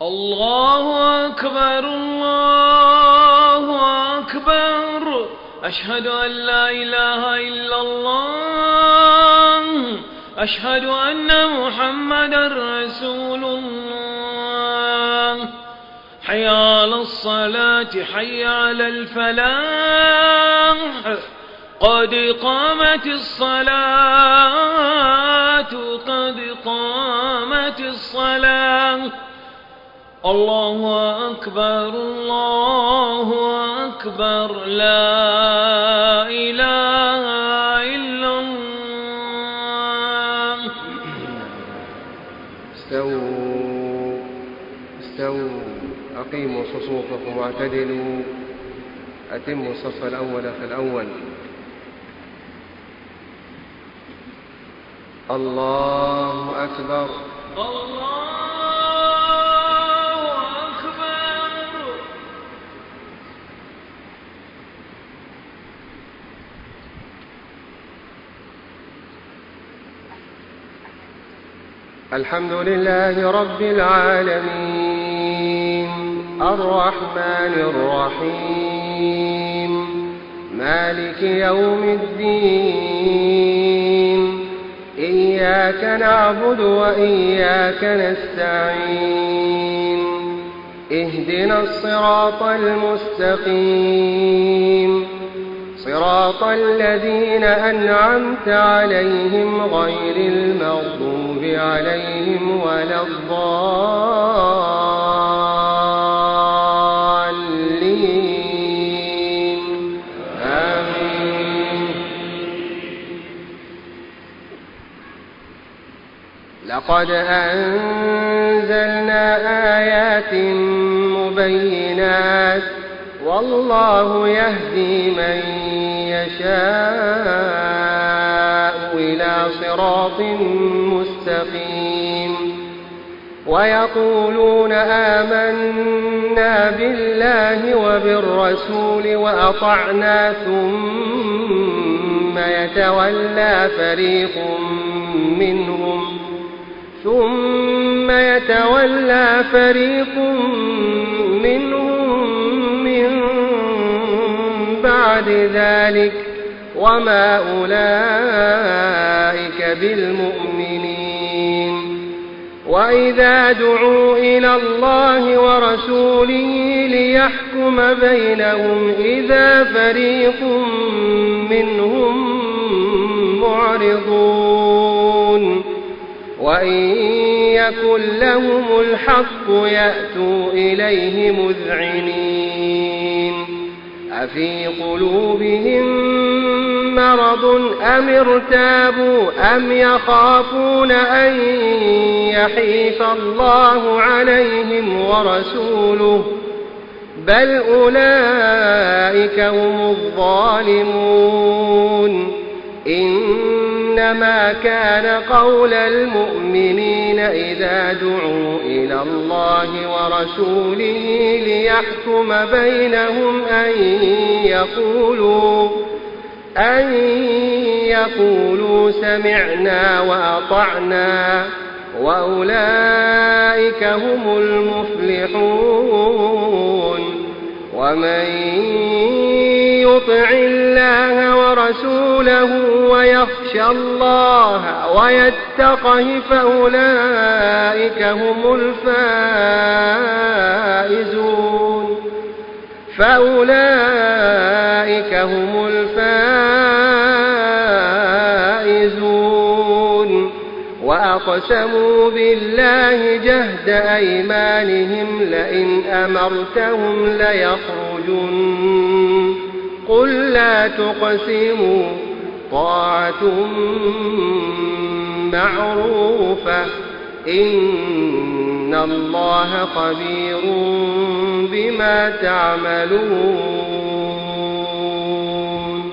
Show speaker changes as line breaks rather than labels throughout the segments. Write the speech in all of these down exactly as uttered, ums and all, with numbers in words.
الله أكبر الله أكبر أشهد أن لا إله إلا الله أشهد أن محمدا رسول الله حي على الصلاة حي على الفلاح قد قامت الصلاة قد قامت الصلاة الله أكبر الله أكبر لا إله إلا الله.
استووا استووا أقيموا صفوفكم واعتدلوا أتموا الصف الأول فالأول. الله أكبر
الله
الحمد لله رب العالمين الرحمن الرحيم مالك يوم الدين إياك نعبد وإياك نستعين اهدنا الصراط المستقيم صراط الذين أنعمت عليهم غير المغضوب عليهم ولا الضالين آمين. لقد أنزلنا آيات مبينات والله يهدي من يشاء إلى صراط مستقيم ويقولون آمنا بالله وبالرسول وأطعنا ثم يتولى فريق منهم ثم يتولى فريق منهم من بعد ذلك وما أولئك بالمؤمنين وإذا دعوا إلى الله ورسوله ليحكم بينهم إذا فريق منهم معرضون وإن يكن لهم الحق يأتوا إليه مذعنين أفي قلوبهم مرض أم ارتابوا أم يخافون أن يحيف الله عليهم ورسوله بل أولئك هم الظالمون. إنما كان قول المؤمنين إذا دعوا إلى الله ورسوله ليحكم بينهم أن يقولوا أن يقولوا سمعنا وأطعنا وأولئك هم المفلحون. ومن يطع الله ورسوله ويخشى الله ويتقه فأولئك هم الفائزون فأولئك هم الفائزون. وأقسموا بالله جهد أيمانهم لئن أمرتهم ليخرجن قل لا تقسموا طاعة معروفة إن الله خبير بما تعملون.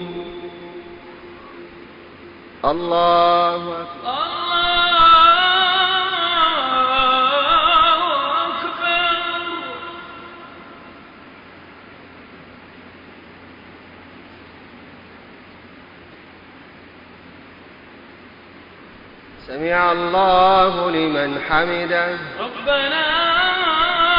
الله أكبر. سمع الله لمن حمده.
ربنا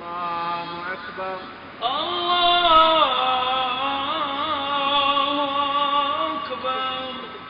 الله أكبر.
الله أكبر.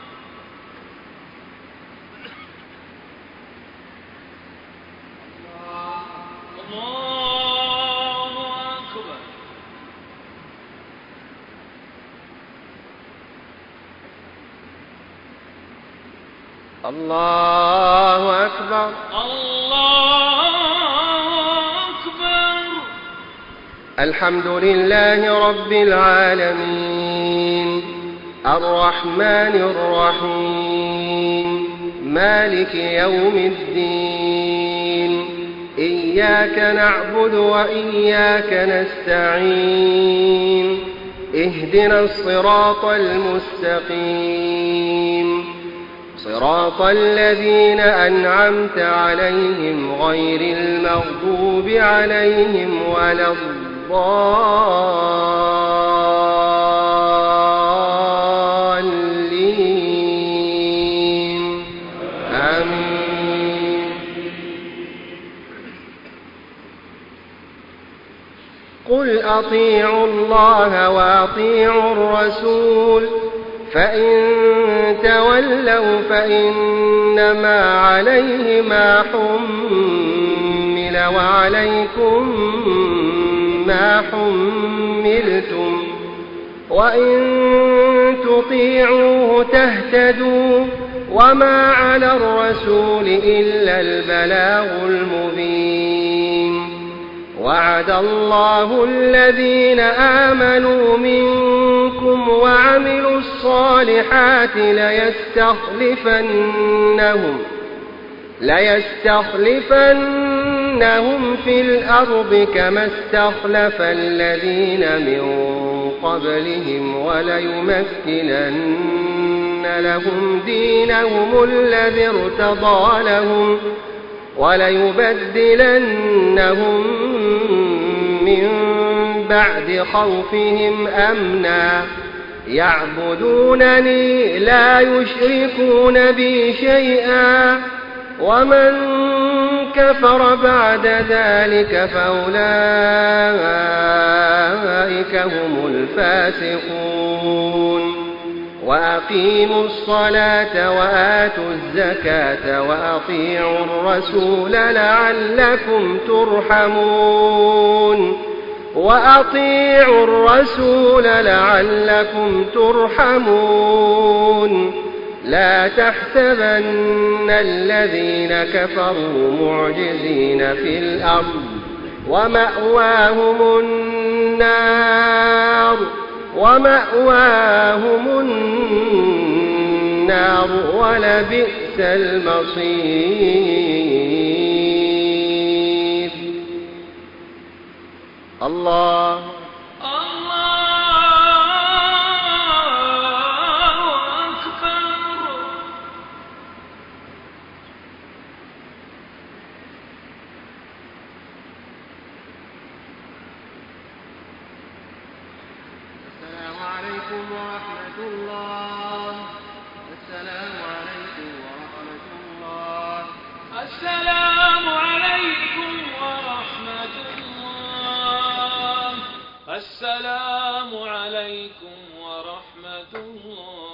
الله أكبر.
الله أكبر.
الحمد لله رب العالمين الرحمن الرحيم مالك يوم الدين إياك نعبد وإياك نستعين اهدنا الصراط المستقيم صراط الذين أنعمت عليهم غير المغضوب عليهم ولا الضالين آمين. قل أطيعوا الله وأطيعوا الرسول فإن تولوا فإنما عليه ما حمل وعليكم ما حملتم وإن تطيعوه تهتدوا وما على الرسول إلا البلاغ المبين. وعد الله الذين آمنوا منكم وعملوا الصالحات ليستخلفنهم ليستخلفنهم في الأرض كما استخلف الذين من قبلهم وليمكنن لهم دينهم الذي ارتضى لهم وليبدلنهم من بعد خوفهم أمنا يعبدونني لا يشركون بي شيئا ومن كفر بعد ذلك فأولئك هم الفاسقون. وأقيموا الصلاة وآتوا الزكاة وأطيعوا الرسول لعلكم ترحمون وأطيعوا الرسول لعلكم ترحمون. لا تحسبن الذين كفروا معجزين في الأرض ومأواهم النار ومأواهم النار ولبئس المصير. الله عليكم ورحمة الله. السلام عليكم ورحمة الله.
السلام عليكم ورحمة الله. السلام عليكم ورحمة الله.